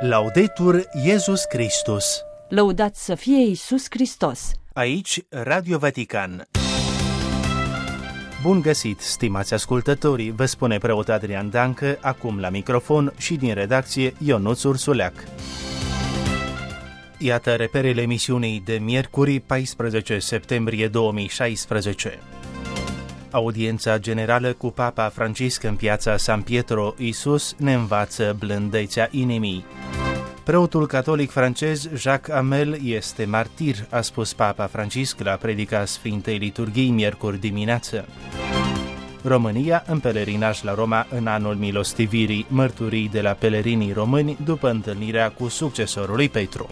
Laudetur Iesus Christus. Lăudați să fie Iisus Hristos. Aici Radio Vatican. Bun găsit, stimați ascultătorii, vă spune preot Adrian Dancă, acum la microfon și din redacție Ionuț Ursuleac. Iată reperele emisiunii de miercuri, 14 septembrie 2016. Audiența generală cu Papa Francisc în piața San Pietro. Iisus ne învață blândețea inimii. Preotul catolic francez Jacques Hamel este martir, a spus Papa Francisc la predica Sfintei Liturghii miercuri dimineață. România în pelerinaj la Roma în anul milostivirii, mărturii de la pelerinii români după întâlnirea cu succesorul lui Petru.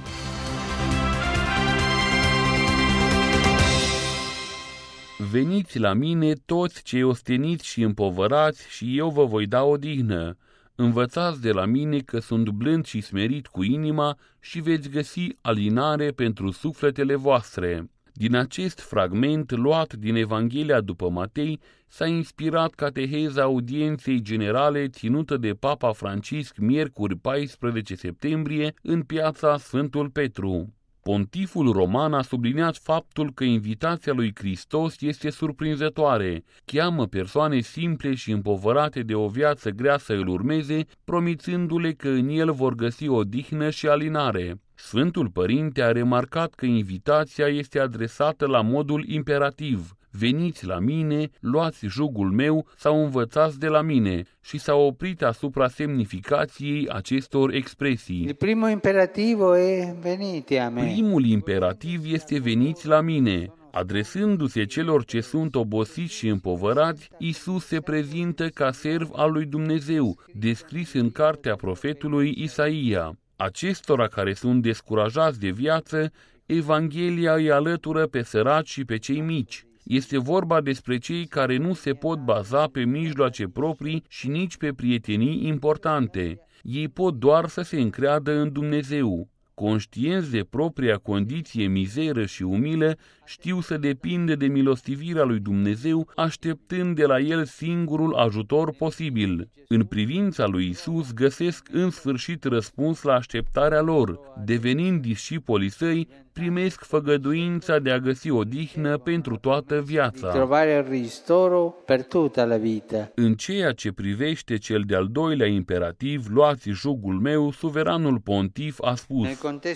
Veniți la mine toți cei osteniți și împovărați și eu vă voi da odihnă. Învățați de la mine că sunt blând și smerit cu inima și veți găsi alinare pentru sufletele voastre. Din acest fragment luat din Evanghelia după Matei s-a inspirat cateheza audienței generale ținută de Papa Francisc miercuri 14 septembrie în piața Sfântul Petru. Pontiful roman a subliniat faptul că invitația lui Hristos este surprinzătoare, cheamă persoane simple și împovărate de o viață grea să îl urmeze, promițându-le că în el vor găsi odihnă și alinare. Sfântul Părinte a remarcat că invitația este adresată la modul imperativ: veniți la mine, luați jugul meu sau învățați de la mine, și s-a oprit asupra semnificației acestor expresii. Primul imperativ e venite a me. Primul imperativ este veniți la mine. Adresându-se celor ce sunt obosiți și împovărați, Iisus se prezintă ca serv al lui Dumnezeu, descris în cartea profetului Isaia. Acestora care sunt descurajați de viață, Evanghelia îi alătură pe săraci și pe cei mici. Este vorba despre cei care nu se pot baza pe mijloace proprii și nici pe prietenii importante. Ei pot doar să se încreadă în Dumnezeu. Conștienți de propria condiție mizeră și umilă, știu să depindă de milostivirea lui Dumnezeu, așteptând de la El singurul ajutor posibil. În privința lui Isus găsesc în sfârșit răspuns la așteptarea lor. Devenind discipolii săi, primesc făgăduința de a găsi odihnă pentru toată viața. Trovare ristoro per tutta la vita. În ceea ce privește cel de-al doilea imperativ, luați jugul meu, suveranul pontif a spus: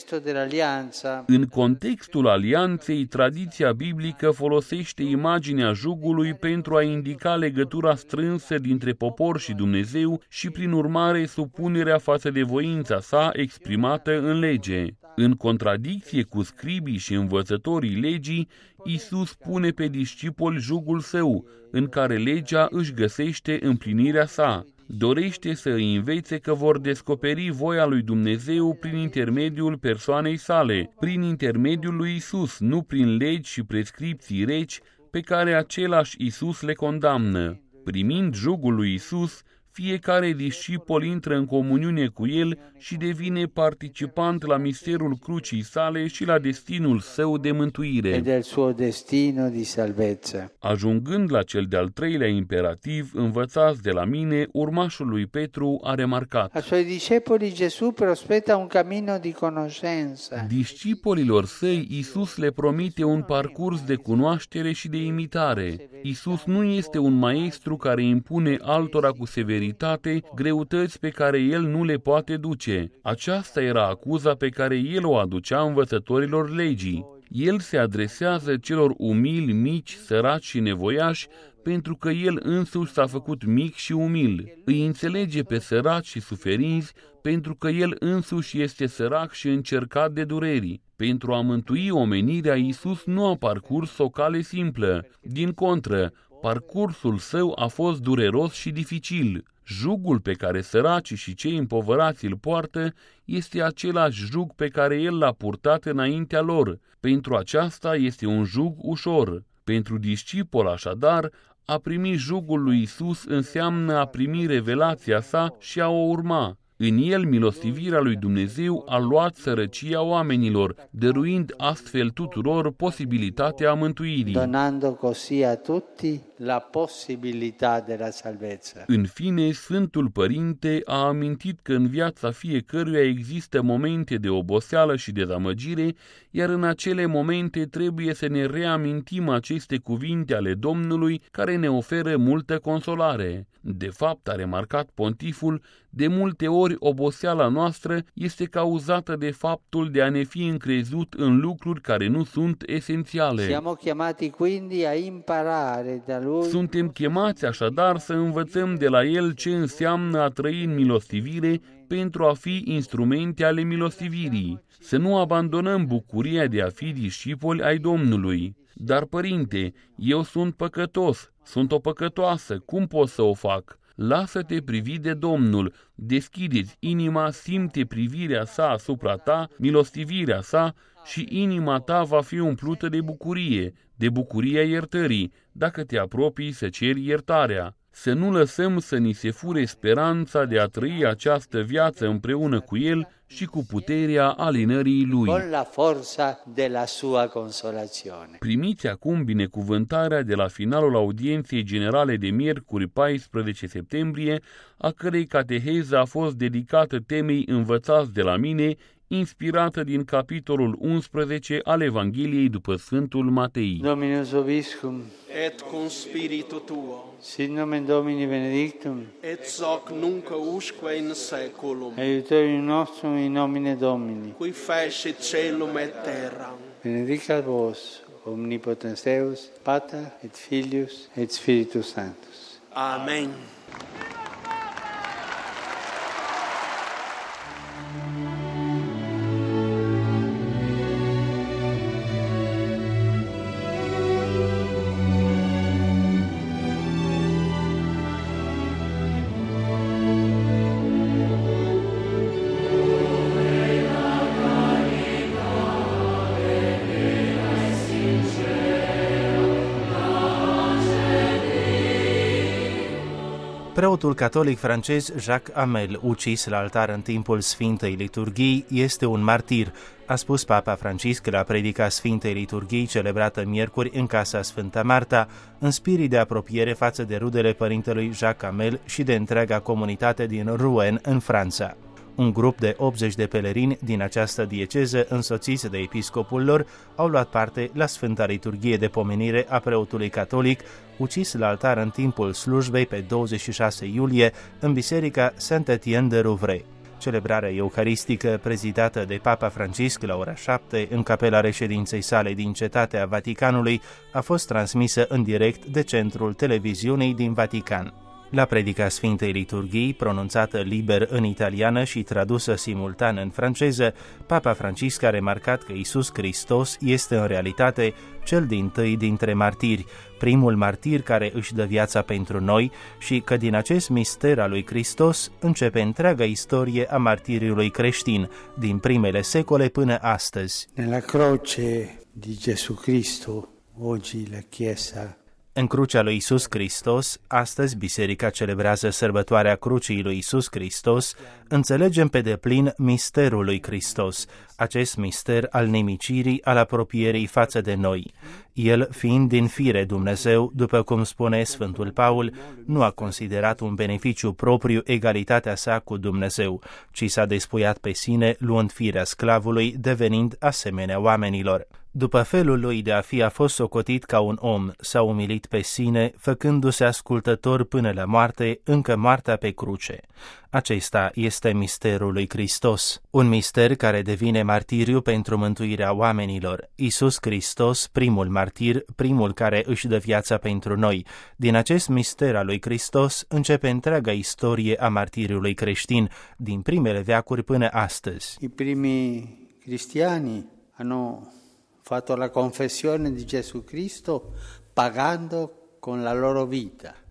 în contextul alianței, tradiția biblică folosește imaginea jugului pentru a indica legătura strânsă dintre popor și Dumnezeu și, prin urmare, supunerea față de voința sa exprimată în lege. În contradicție cu scribii și învățătorii legii, Iisus pune pe discipoli jugul său, în care legea își găsește împlinirea sa. Dorește să îi învețe că vor descoperi voia lui Dumnezeu prin intermediul persoanei sale, prin intermediul lui Isus, nu prin legi și prescripții reci pe care același Isus le condamnă. Primind jugul lui Isus, fiecare discipol intră în comuniune cu el și devine participant la misterul crucii sale și la destinul său de mântuire. E del suo destino di salvezza. Ajungând la cel de-al treilea imperativ, învățați de la mine, urmașul lui Petru a remarcat: A suoi discepoli Gesù prospetta un cammino di conoscenza. Discipolilor săi, Iisus le promite un parcurs de cunoaștere și de imitare. Iisus nu este un maestru care impune altora cu severitate greutăți pe care el nu le poate duce. Aceasta era acuza pe care el o aducea învățătorilor legii. El se adresează celor umili, mici, săraci și nevoiași, pentru că el însuși s-a făcut mic și umil. Îi înțelege pe săraci și suferinți, pentru că el însuși este sărac și încercat de dureri. Pentru a mântui omenirea, Iisus nu a parcurs o cale simplă. Din contră, parcursul său a fost dureros și dificil. Jugul pe care săracii și cei împovărați îl poartă este același jug pe care el l-a purtat înaintea lor. Pentru aceasta este un jug ușor. Pentru discipol, așadar, a primi jugul lui Isus înseamnă a primi revelația sa și a o urma. În el, milostivirea lui Dumnezeu a luat sărăcia oamenilor, dăruind astfel tuturor posibilitatea mântuirii. Donando così a tutti la possibilità della salvezza. În fine, Sfântul Părinte a amintit că în viața fiecăruia există momente de oboseală și dezamăgire, iar în acele momente trebuie să ne reamintim aceste cuvinte ale Domnului care ne oferă multă consolare. De fapt, a remarcat pontiful, de multe ori oboseala noastră este cauzată de faptul de a ne fi încrezut în lucruri care nu sunt esențiale. Siamo chiamati quindi a imparare da lui. Suntem chemați așadar să învățăm de la el ce înseamnă a trăi în milostivire pentru a fi instrumente ale milostivirii. Să nu abandonăm bucuria de a fi discipoli ai Domnului. Dar, Părinte, eu sunt păcătos, sunt o păcătoasă, cum pot să o fac? Lasă-te privi de Domnul, deschide-ți inima, simte privirea sa asupra ta, milostivirea sa și inima ta va fi umplută de bucuria iertării, dacă te apropii să ceri iertarea. Să nu lăsăm să ni se fure speranța de a trăi această viață împreună cu El și cu puterea alinării Lui. Con la forza della sua consolazione. Primiți acum binecuvântarea de la finalul audienței generale de miercuri 14 septembrie, a cărei cateheză a fost dedicată temei Învățați de la mine, inspirată din capitolul 11 al Evangheliei după Sfântul Matei. Dominus vobiscum, et cum spiritu tuo, sit nomen Domini benedictum, et hoc nunc usque in saeculum, aiutorium nostrum in nomine Domini, qui fecit caelum et terram. benedicat vos, omnipotens Deus, Pater et Filius et Spiritus Sanctus. Amen. Preotul catolic francez Jacques Hamel, ucis la altar în timpul Sfintei Liturghii, este un martir, a spus Papa Francisc la predica Sfintei Liturghii celebrată miercuri în Casa Sfânta Marta, în spirit de apropiere față de rudele părintelui Jacques Hamel și de întreaga comunitate din Rouen, în Franța. Un grup de 80 de pelerini din această dieceză, însoțiți de episcopul lor, au luat parte la Sfânta Liturghie de pomenire a preotului catolic, ucis la altar în timpul slujbei pe 26 iulie în biserica Saint-Étienne de Rouvray. Celebrarea eucaristică, prezidată de Papa Francisc la ora 7 în capela reședinței sale din Cetatea Vaticanului, a fost transmisă în direct de Centrul Televiziunii din Vatican. La predica Sfintei Liturghii, pronunțată liber în italiană și tradusă simultan în franceză, Papa Francisc a remarcat că Iisus Hristos este în realitate cel dintâi dintre martiri, primul martir care își dă viața pentru noi și că din acest mister al lui Hristos începe întreaga istorie a martiriului creștin, din primele secole până astăzi. Nella croce di Gesù Cristo, oggi la Chiesa. În crucea lui Iisus Hristos, astăzi Biserica celebrează sărbătoarea crucii lui Iisus Hristos, înțelegem pe deplin misterul lui Hristos, acest mister al nimicirii, al apropierii față de noi. El, fiind din fire Dumnezeu, după cum spune Sfântul Paul, nu a considerat un beneficiu propriu egalitatea sa cu Dumnezeu, ci s-a despuiat pe sine, luând firea sclavului, devenind asemenea oamenilor. După felul lui de a fi, a fost socotit ca un om, s-a umilit pe sine, făcându-se ascultător până la moarte, încă moartea pe cruce. Acesta este misterul lui Hristos, un mister care devine martiriu pentru mântuirea oamenilor. Iisus Hristos, primul martir, primul care își dă viața pentru noi. Din acest mister al lui Hristos începe întreaga istorie a martiriului creștin, din primele veacuri până astăzi. I primi cristiani hanno fatto la confessione di Gesù Cristo pagando con la loro vita.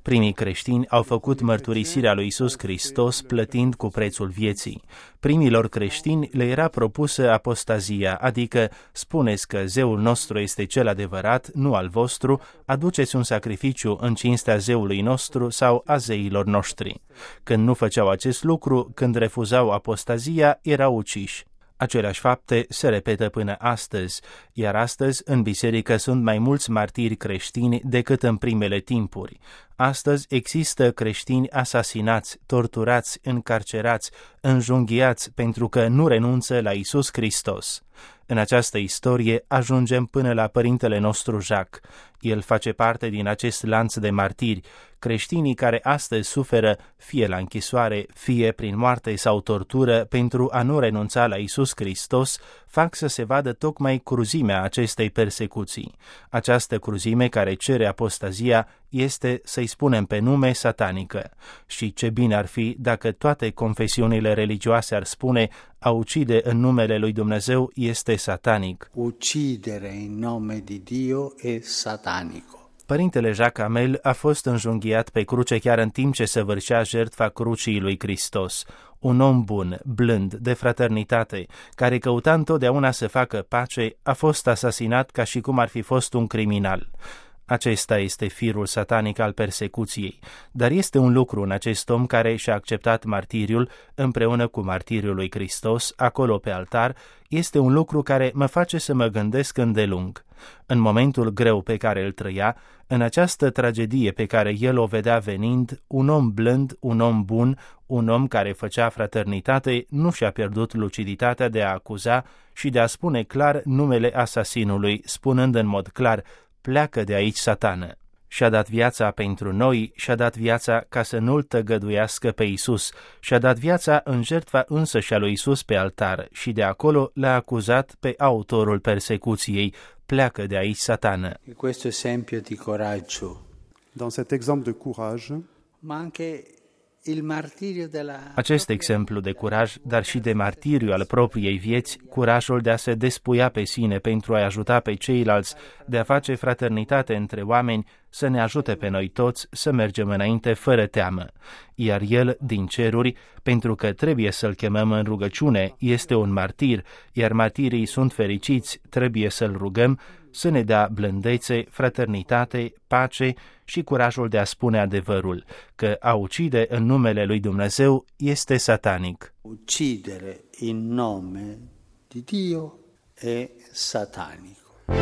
Primii creștini au făcut mărturisirea lui Iisus Hristos plătind cu prețul vieții. Primilor creștini le era propusă apostazia, adică spuneți că zeul nostru este cel adevărat, nu al vostru, aduceți un sacrificiu în cinstea zeului nostru sau a zeilor noștri. Când nu făceau acest lucru, când refuzau apostazia, erau uciși. Aceleași fapte se repetă până astăzi, iar astăzi în biserică sunt mai mulți martiri creștini decât în primele timpuri. Astăzi există creștini asasinați, torturați, încarcerați, înjunghiați pentru că nu renunță la Iisus Hristos. În această istorie ajungem până la părintele nostru Jacques. El face parte din acest lanț de martiri, creștinii care astăzi suferă fie la închisoare, fie prin moarte sau tortură pentru a nu renunța la Iisus Hristos, fac să se vadă tocmai cruzimea acestei persecuții. Această cruzime care cere apostazia este, să-i spunem pe nume, satanică. Și ce bine ar fi dacă toate confesiunile religioase ar spune: a ucide în numele lui Dumnezeu este satanic. Uccidere in nome di Dio è satanico. Părintele Jacques Hamel a fost înjunghiat pe cruce chiar în timp ce săvârșea jertfa crucii lui Hristos. Un om bun, blând, de fraternitate, care căuta întotdeauna să facă pace, a fost asasinat ca și cum ar fi fost un criminal. Acesta este firul satanic al persecuției, dar este un lucru în acest om care și-a acceptat martiriul împreună cu martiriul lui Hristos, acolo pe altar, este un lucru care mă face să mă gândesc îndelung. În momentul greu pe care îl trăia, în această tragedie pe care el o vedea venind, un om blând, un om bun, un om care făcea fraternitate, nu și-a pierdut luciditatea de a acuza și de a spune clar numele asasinului, spunând în mod clar: pleacă de aici, Satană. Și-a dat viața pentru noi, și-a dat viața ca să nu-l tăgăduiască pe Iisus, și-a dat viața în jertfa însăși a lui Iisus pe altar și de acolo l-a acuzat pe autorul persecuției: pleacă de aici, Satană. Questo esempio di coraggio. Dans cet exemple de courage, Ma anche il martirio della... Acest exemplu de curaj, dar și de martiriu al propriei vieți, curajul de a se despuia pe sine pentru a ajuta pe ceilalți, de a face fraternitate între oameni, să ne ajute pe noi toți să mergem înainte fără teamă. Iar el, din ceruri, pentru că trebuie să-l chemăm în rugăciune, este un martir, iar martirii sunt fericiți, trebuie să-l rugăm să ne dea blândețe, fraternitate, pace și curajul de a spune adevărul, că a ucide în numele lui Dumnezeu este satanic. Uccidere in nome di Dio è satanico.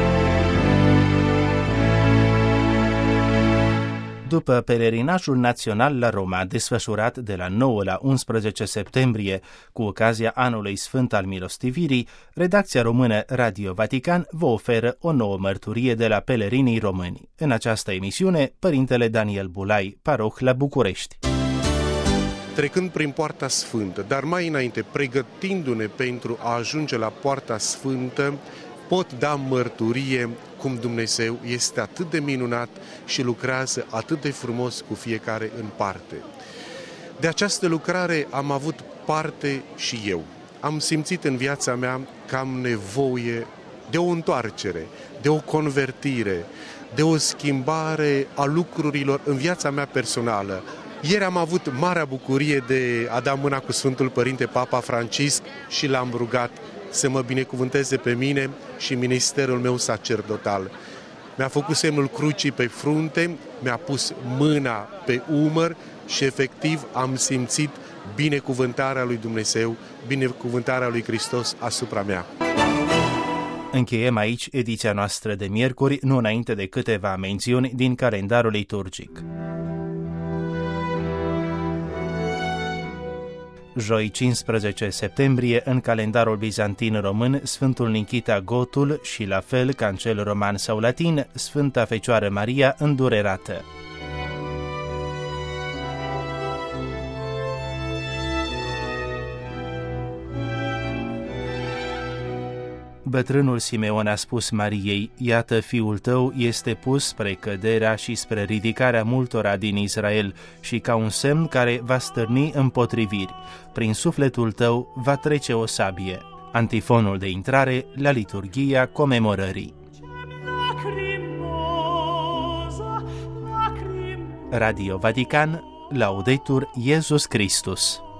După pelerinajul național la Roma, desfășurat de la 9 la 11 septembrie, cu ocazia Anului Sfânt al Milostivirii, redacția română Radio Vatican vă oferă o nouă mărturie de la pelerinii români. În această emisiune, Părintele Daniel Bulai, paroh la București. Trecând prin Poarta Sfântă, dar mai înainte, pregătindu-ne pentru a ajunge la Poarta Sfântă, pot da mărturie cum Dumnezeu este atât de minunat și lucrează atât de frumos cu fiecare în parte. De această lucrare am avut parte și eu. Am simțit în viața mea că am nevoie de o întoarcere, de o convertire, de o schimbare a lucrurilor în viața mea personală. Ieri am avut marea bucurie de a da mâna cu Sfântul Părinte Papa Francisc și l-am rugat să mă binecuvânteze pe mine și ministerul meu sacerdotal. Mi-a făcut semnul crucii pe frunte, mi-a pus mâna pe umăr și efectiv am simțit binecuvântarea lui Dumnezeu, binecuvântarea lui Hristos asupra mea. Încheiem aici ediția noastră de miercuri, nu înainte de câteva mențiuni din calendarul liturgic. Joi 15 septembrie, în calendarul bizantin român, Sfântul Nichita Gotul și, la fel ca în cel roman sau latin, Sfânta Fecioară Maria Îndurerată. Bătrânul Simeon a spus Mariei: iată, fiul tău este pus spre căderea și spre ridicarea multora din Israel și ca un semn care va stârni împotriviri. Prin sufletul tău va trece o sabie. Antifonul de intrare la liturghia comemorării. Radio Vatican, Laudetur Jesus Christus.